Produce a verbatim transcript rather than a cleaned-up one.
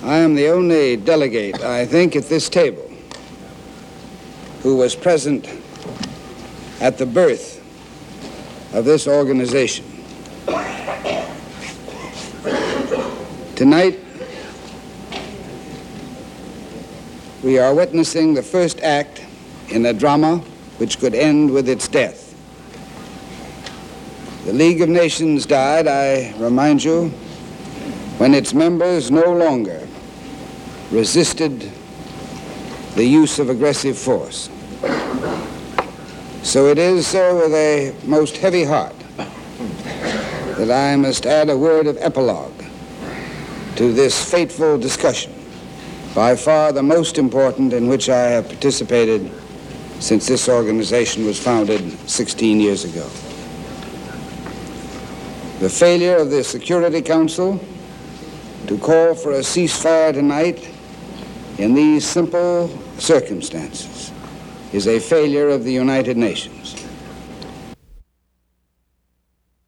I am the only delegate, I think, at this table who was present at the birth of this organization. Tonight, we are witnessing the first act in a drama which could end with its death. The League of Nations died, I remind you, when its members no longer resisted the use of aggressive force. So it is so with a most heavy heart that I must add a word of epilogue to this fateful discussion, by far the most important in which I have participated since this organization was founded sixteen years ago. The failure of the Security Council to call for a ceasefire tonight in these simple circumstances is a failure of the United Nations.